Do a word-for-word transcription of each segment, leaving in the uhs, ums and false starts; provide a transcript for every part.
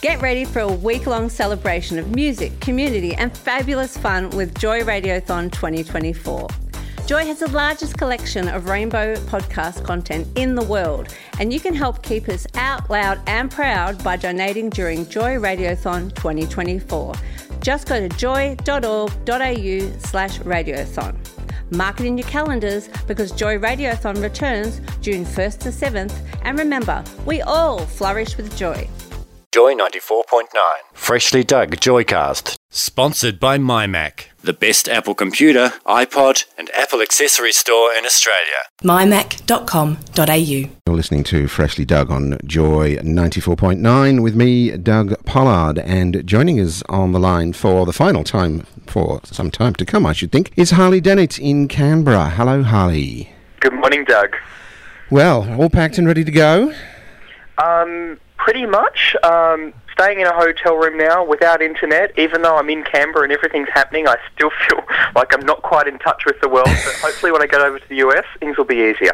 Get ready for a week-long celebration of music, community and fabulous fun with Joy Radiothon twenty twenty-four. Joy has the largest collection of rainbow podcast content in the world, and you can help keep us out loud and proud by donating during Joy Radiothon twenty twenty-four. Just go to joy.org.au slash radiothon. Mark it in your calendars because Joy Radiothon returns June first to seventh, and remember, we all flourish with joy. Joy ninety-four point nine. Freshly dug Joycast. Sponsored by MyMac. The best Apple computer, iPod and Apple accessory store in Australia. my mac dot com dot a u. You're listening to Freshly Dug on Joy ninety-four point nine with me, Doug Pollard, and joining us on the line for the final time, for some time to come, I should think, is Harley Dennett in Canberra. Hello, Harley. Good morning, Doug. Well, all packed and ready to go? Um, pretty much. Um, staying in a hotel room now without internet. Even though I'm in Canberra and everything's happening, I still feel like I'm not quite in touch with the world. But hopefully when I get over to the U S, things will be easier.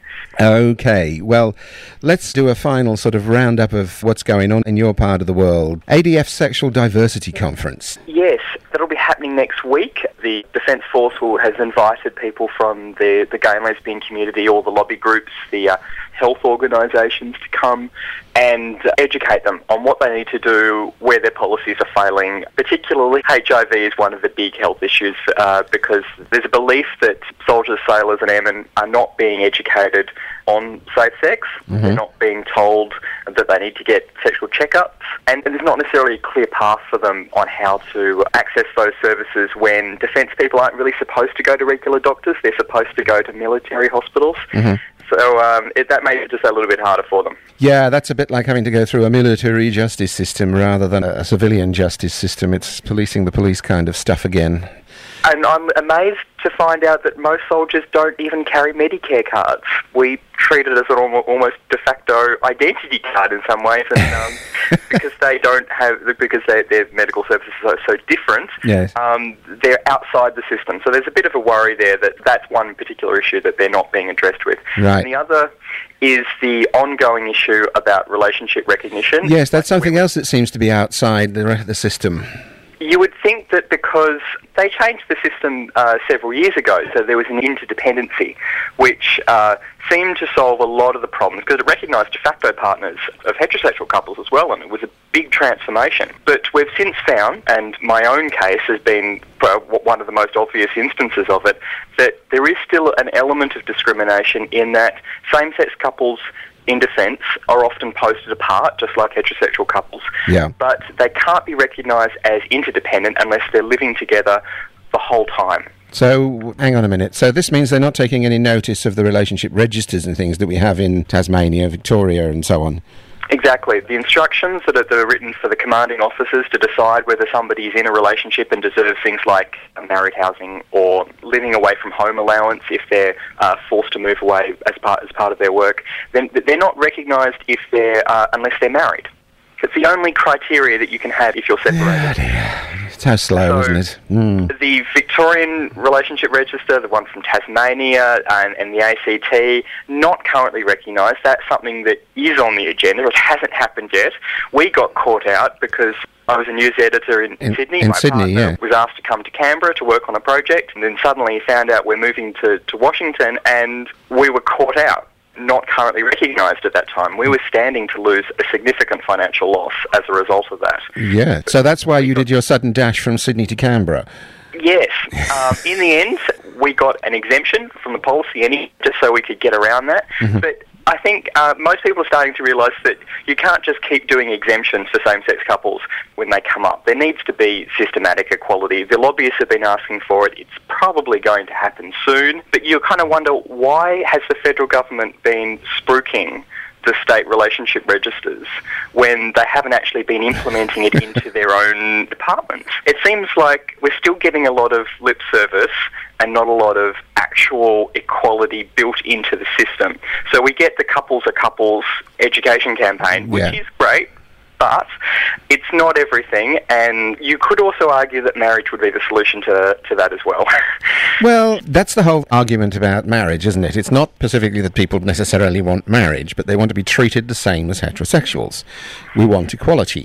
Okay, well, let's do a final sort of roundup of what's going on in your part of the world. A D F Sexual Diversity Conference. Yes, that'll be happening next week. The Defence Force will, has invited people from the, the gay and lesbian community, all the lobby groups, the uh, health organisations to come and educate them on what they need to do, where their policies are failing. Particularly, H I V is one of the big health issues uh, because there's a belief that soldiers, sailors and airmen are not being educated on safe sex. Mm-hmm. They're not being told that they need to get sexual checkups, and there's not necessarily a clear path for them on how to access those services when defence people aren't really supposed to go to regular doctors. They're supposed to go to military hospitals. Mm-hmm. So um, it, that makes it just a little bit harder for them. Yeah, that's a bit like having to go through a military justice system rather than a, a civilian justice system. It's policing the police kind of stuff again. And I'm amazed to find out that most soldiers don't even carry Medicare cards. We treat it as an almost de facto identity card in some ways, and um, because they don't have, because they, their medical services are so different, yes. um, they're outside the system. So there's a bit of a worry there that that's one particular issue that they're not being addressed with. Right. And the other is the ongoing issue about relationship recognition. Yes, that's something else that seems to be outside the, the system. You would think that because they changed the system uh, several years ago, so there was an interdependency, which uh, seemed to solve a lot of the problems, because it recognised de facto partners of heterosexual couples as well, and it was a big transformation. But we've since found, and my own case has been well, one of the most obvious instances of it, that there is still an element of discrimination in that same-sex couples in defence are often posted apart, just like heterosexual couples. Yeah. But they can't be recognised as interdependent unless they're living together the whole time. So, hang on a minute. So this means they're not taking any notice of the relationship registers and things that we have in Tasmania, Victoria and so on? Exactly. The instructions that are, that are written for the commanding officers to decide whether somebody is in a relationship and deserves things like married housing or living away from home allowance if they're uh, forced to move away as part as part of their work, then they're not recognised if they're uh, unless they're married. It's the only criteria that you can have if you're separated. Yeah, dear. It's how slow, so isn't it? Mm. The Victorian Relationship Register, the one from Tasmania and, and the A C T, not currently recognised. That's something that is on the agenda. It hasn't happened yet. We got caught out because I was a news editor in, in Sydney. In My Sydney, partner yeah. was asked to come to Canberra to work on a project, and then suddenly found out we're moving to, to Washington, and we were caught out. Not currently recognised at that time. We were standing to lose a significant financial loss as a result of that. Yeah, so that's why you did your sudden dash from Sydney to Canberra. Yes. Um, in the end, we got an exemption from the policy, any just so we could get around that. Mm-hmm. But I think uh, most people are starting to realise that you can't just keep doing exemptions for same-sex couples when they come up. There needs to be systematic equality. The lobbyists have been asking for it. It's probably going to happen soon. But you kind of wonder, why has the federal government been spruiking the state relationship registers when they haven't actually been implementing it into their own departments? It seems like we're still getting a lot of lip service and not a lot of actual equality built into the system. So we get the Couples Are Couples education campaign, which yeah. is great, but it's not everything, and you could also argue that marriage would be the solution to, to that as well. Well, that's the whole argument about marriage, isn't it? It's not specifically that people necessarily want marriage, but they want to be treated the same as heterosexuals. We want equality.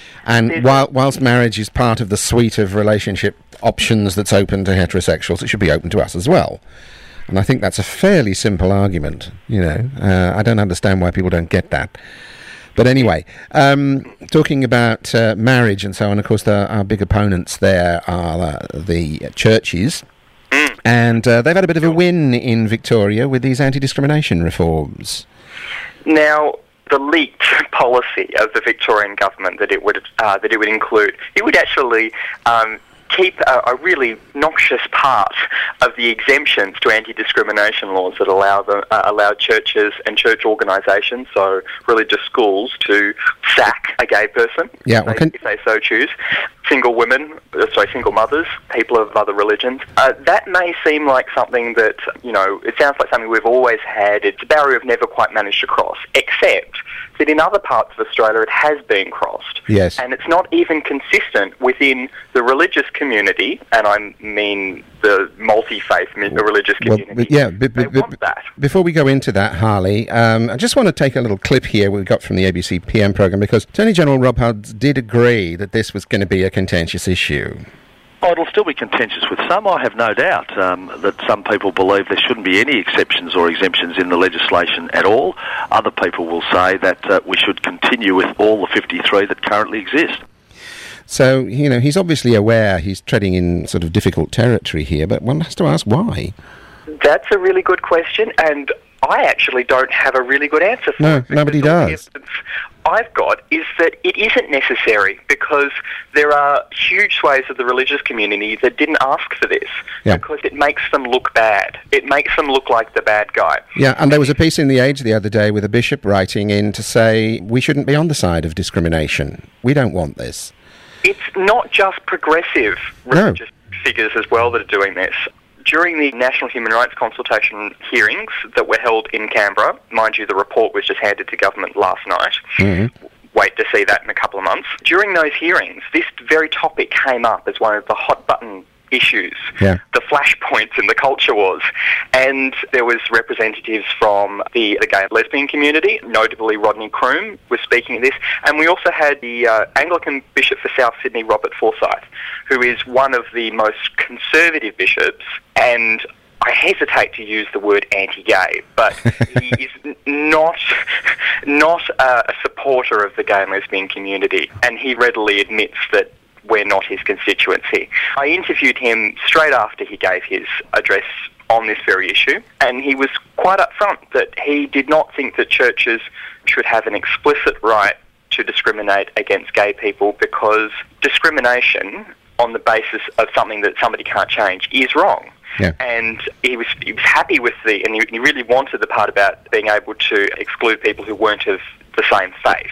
And while, whilst marriage is part of the suite of relationship options that's open to heterosexuals, it should be open to us as well. And I think that's a fairly simple argument, you know. Uh, I don't understand why people don't get that. But anyway, um, talking about uh, marriage and so on, of course, the, our big opponents there are uh, the churches. Mm. And uh, they've had a bit of a win in Victoria with these anti-discrimination reforms. Now, the leaked policy of the Victorian government that it would uh, that it would include, it would actually um, keep a, a really noxious part of the exemptions to anti-discrimination laws that allow the, uh, allow churches and church organisations, so religious schools, to sack a gay person yeah, if, well, they, can... if they so choose. Single women, uh, sorry, single mothers, people of other religions. Uh, that may seem like something that, you know, it sounds like something we've always had. It's a barrier we've never quite managed to cross, except that in other parts of Australia it has been crossed. Yes. And it's not even consistent within the religious community, and I mean the multi-faith religious community. Well, yeah, b- b- they b- want that. Before we go into that, Harley, um, I just want to take a little clip here we got from the A B C P M programme, because Attorney General Rob Hudds did agree that this was going to be a contentious issue. Oh, it'll still be contentious with some. I have no doubt um, that some people believe there shouldn't be any exceptions or exemptions in the legislation at all. Other people will say that uh, we should continue with all the fifty-three that currently exist. So, you know, he's obviously aware he's treading in sort of difficult territory here, but one has to ask why. That's a really good question, and I actually don't have a really good answer for no, it. No, nobody does. does. I've got is that it isn't necessary, because there are huge swathes of the religious community that didn't ask for this, yeah. because it makes them look bad. It makes them look like the bad guy. Yeah, and there was a piece in The Age the other day with a bishop writing in to say we shouldn't be on the side of discrimination. We don't want this. It's not just progressive religious no. figures as well that are doing this. During the National Human Rights Consultation hearings that were held in Canberra, mind you, the report was just handed to government last night. Mm-hmm. Wait to see that in a couple of months. During those hearings, this very topic came up as one of the hot-button issues, yeah. the flashpoints in the culture wars. And there was representatives from the, the gay and lesbian community, notably Rodney Croome was speaking at this, and we also had the uh, Anglican Bishop for South Sydney, Robert Forsyth, who is one of the most conservative bishops, and I hesitate to use the word anti-gay, but he is n- not not uh, a supporter of the gay and lesbian community, and he readily admits that we're not his constituency. I interviewed him straight after he gave his address on this very issue, and he was quite upfront that he did not think that churches should have an explicit right to discriminate against gay people, because discrimination on the basis of something that somebody can't change is wrong. Yeah. And he was he was happy with the, and he, he really wanted the part about being able to exclude people who weren't of the same faith.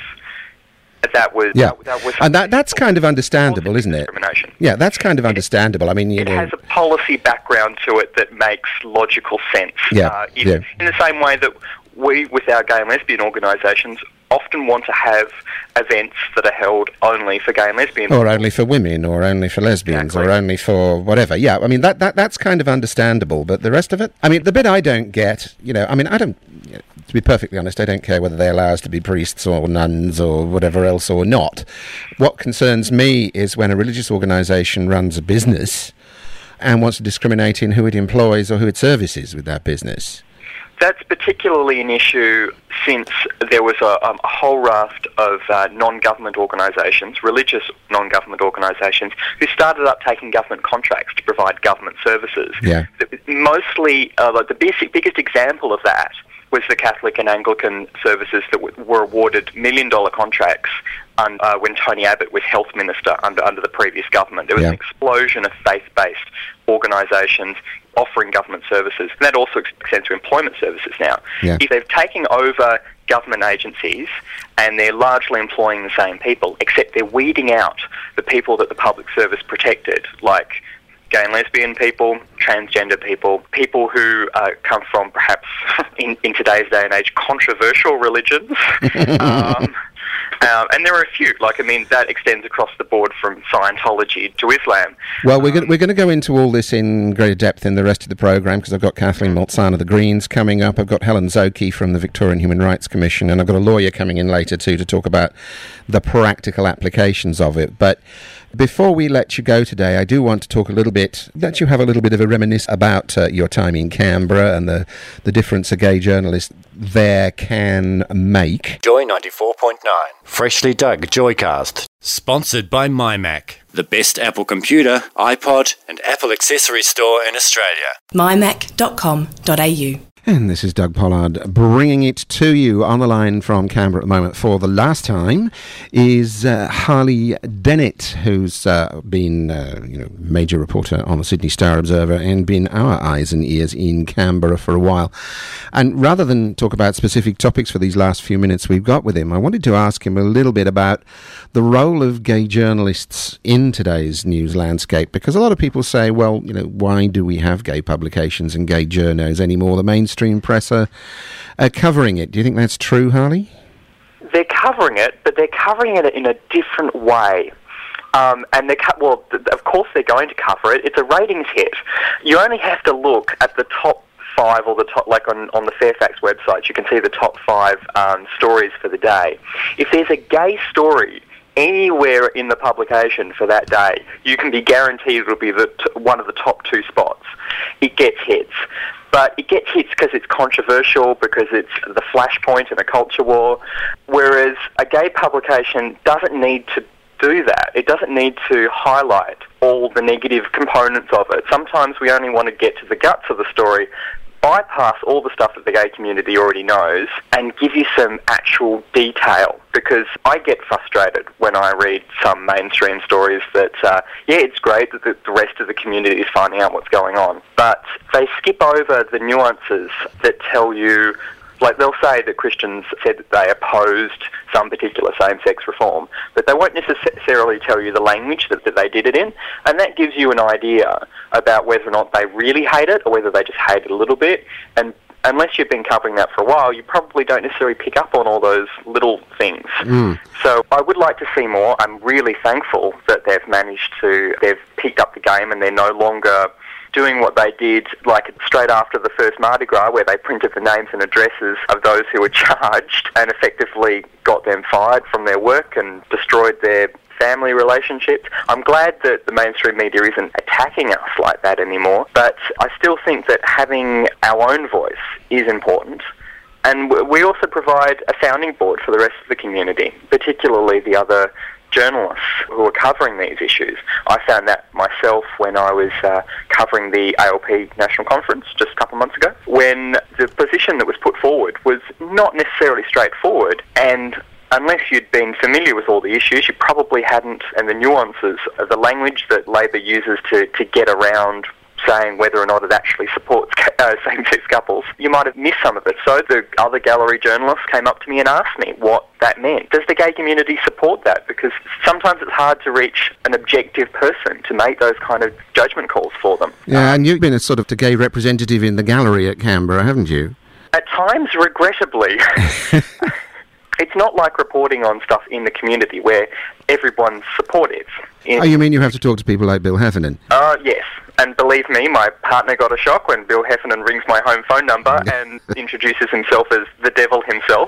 That was yeah, that, that was and that that's kind of understandable, isn't it? Yeah, that's kind of understandable. I mean, you it know, has a policy background to it that makes logical sense. Yeah, uh, in, yeah. in the same way that we, with our gay and lesbian organisations, often want to have events that are held only for gay and lesbian or only for women, or only for lesbians, exactly. or only for whatever. Yeah, I mean that, that that's kind of understandable, but the rest of it, I mean, the bit I don't get, you know, I mean, I don't. You know, to be perfectly honest, I don't care whether they allow us to be priests or nuns or whatever else or not. What concerns me is when a religious organisation runs a business and wants to discriminate in who it employs or who it services with that business. That's particularly an issue since there was a, um, a whole raft of uh, non-government organisations, religious non-government organisations, who started up taking government contracts to provide government services. Yeah. Mostly, uh, like the basic, biggest example of that was the Catholic and Anglican services that w- were awarded million-dollar contracts un- uh, when Tony Abbott was health minister under under the previous government. There was yeah. an explosion of faith-based organisations offering government services. And that also extends to employment services now. Yeah. If they've taken over government agencies and they're largely employing the same people, except they're weeding out the people that the public service protected, like gay and lesbian people, transgender people, people who uh, come from perhaps, in, in today's day and age, controversial religions, um, Um, and there are a few. Like, I mean, that extends across the board from Scientology to Islam. Well, we're going we're going to go into all this in greater depth in the rest of the programme, because I've got Kathleen Maltzahn of the Greens coming up. I've got Helen Zoki from the Victorian Human Rights Commission, and I've got a lawyer coming in later too to talk about the practical applications of it. But before we let you go today, I do want to talk a little bit, let you have a little bit of a reminisce about uh, your time in Canberra and the, the difference a gay journalist there can make. Joy ninety-four point nine. Freshly dug Joycast. Sponsored by MyMac. The best Apple computer, iPod and Apple accessory store in Australia. my mac dot com dot a u. And this is Doug Pollard bringing it to you. On the line from Canberra at the moment for the last time is uh, Harley Dennett, who's uh, been uh, you know, major reporter on the Sydney Star Observer and been our eyes and ears in Canberra for a while. And rather than talk about specific topics for these last few minutes we've got with him, I wanted to ask him a little bit about the role of gay journalists in today's news landscape, because a lot of people say, well, you know, why do we have gay publications and gay journos anymore? The mainstream press are, are covering it. Do you think that's true, Harley? They're covering it, but they're covering it in a different way. Um, and they're co- well, th- of course they're going to cover it. It's a ratings hit. You only have to look at the top five, or the top, like on, on the Fairfax website, you can see the top five um, stories for the day. If there's a gay story anywhere in the publication for that day, you can be guaranteed it'll be the t- one of the top two spots. It gets hits. But it gets hits because it's controversial, because it's the flashpoint in a culture war, whereas a gay publication doesn't need to do that. It doesn't need to highlight all the negative components of it. Sometimes we only want to get to the guts of the story, bypass all the stuff that the gay community already knows, and give you some actual detail. Because I get frustrated when I read some mainstream stories that, uh, yeah, it's great that the, the rest of the community is finding out what's going on, but they skip over the nuances that tell you, like they'll say that Christians said that they opposed some particular same-sex reform, but they won't necessarily tell you the language that, that they did it in, and that gives you an idea about whether or not they really hate it or whether they just hate it a little bit. And unless you've been covering that for a while, you probably don't necessarily pick up on all those little things. Mm. So I would like to see more. I'm really thankful that they've managed to, they've picked up the game and they're no longer doing what they did like straight after the first Mardi Gras, where they printed the names and addresses of those who were charged and effectively got them fired from their work and destroyed their family relationships. I'm glad that the mainstream media isn't attacking us like that anymore, but I still think that having our own voice is important. And we also provide a sounding board for the rest of the community, particularly the other journalists who are covering these issues. I found that myself when I was uh, covering the A L P National Conference just a couple of months ago, when the position that was put forward was not necessarily straightforward, and unless you'd been familiar with all the issues, you probably hadn't, and the nuances of the language that Labor uses to, to get around saying whether or not it actually supports uh, same-sex couples, you might have missed some of it. So the other gallery journalists came up to me and asked me what that meant. Does the gay community support that? Because sometimes it's hard to reach an objective person to make those kind of judgment calls for them. Yeah, and you've been a sort of the gay representative in the gallery at Canberra, haven't you? At times, regrettably. It's not like reporting on stuff in the community where everyone's supportive. In oh, you mean you have to talk to people like Bill Heffernan? Uh, yes. And believe me, my partner got a shock when Bill Heffernan rings my home phone number and introduces himself as the devil himself.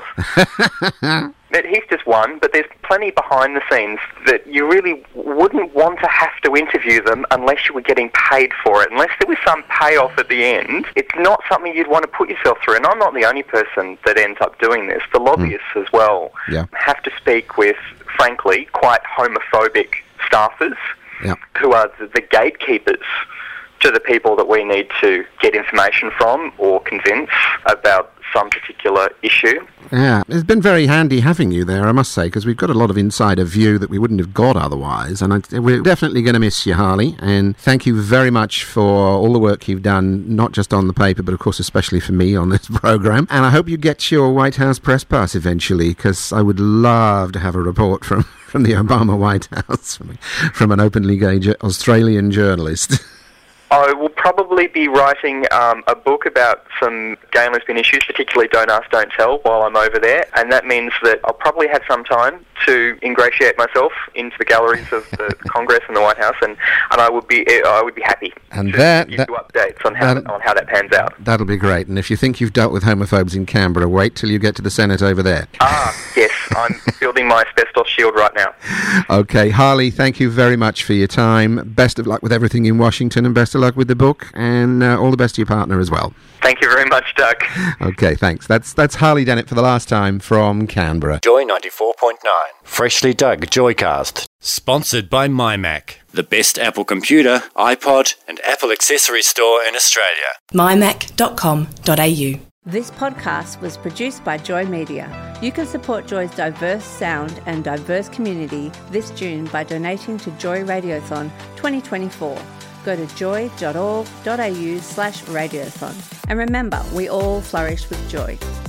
He's just one, but there's plenty behind the scenes that you really wouldn't want to have to interview them unless you were getting paid for it. Unless there was some payoff at the end, it's not something you'd want to put yourself through. And I'm not the only person that ends up doing this. The lobbyists mm. as well yeah. have to speak with, frankly, quite homophobic staffers yeah. who are the, the gatekeepers to the people that we need to get information from or convince about some particular issue. Yeah, it's been very handy having you there, I must say, because we've got a lot of insider view that we wouldn't have got otherwise, and I, we're definitely going to miss you, Harley, and thank you very much for all the work you've done, not just on the paper, but of course especially for me on this programme, and I hope you get your White House press pass eventually, because I would love to have a report from, from the Obama White House, from, from an openly gay Australian journalist. I will probably be writing um, a book about some gay and lesbian issues, particularly Don't Ask, Don't Tell, while I'm over there, and that means that I'll probably have some time to ingratiate myself into the galleries of the Congress and the White House, and, and I would be I would be happy and to that, give that, you updates on how that, on how that pans out. That'll be great. And if you think you've dealt with homophobes in Canberra, wait till you get to the Senate over there. Ah, yes, I'm building my asbestos shield right now. Okay, Harley, thank you very much for your time. Best of luck with everything in Washington, and best of luck with the book, and uh, all the best to your partner as well. Thank you very much, Doug. Okay, thanks. That's that's Harley Dennett for the last time from Canberra. Joy ninety-four point nine. Freshly Dug Joycast. Sponsored by MyMac, the best Apple computer, iPod and Apple accessory store in Australia. my mac dot com dot a u. This podcast was produced by Joy Media. You can support Joy's diverse sound and diverse community this June by donating to Joy Radiothon twenty twenty-four. Go to joy dot org dot a u slash radiothon. And remember, we all flourish with joy.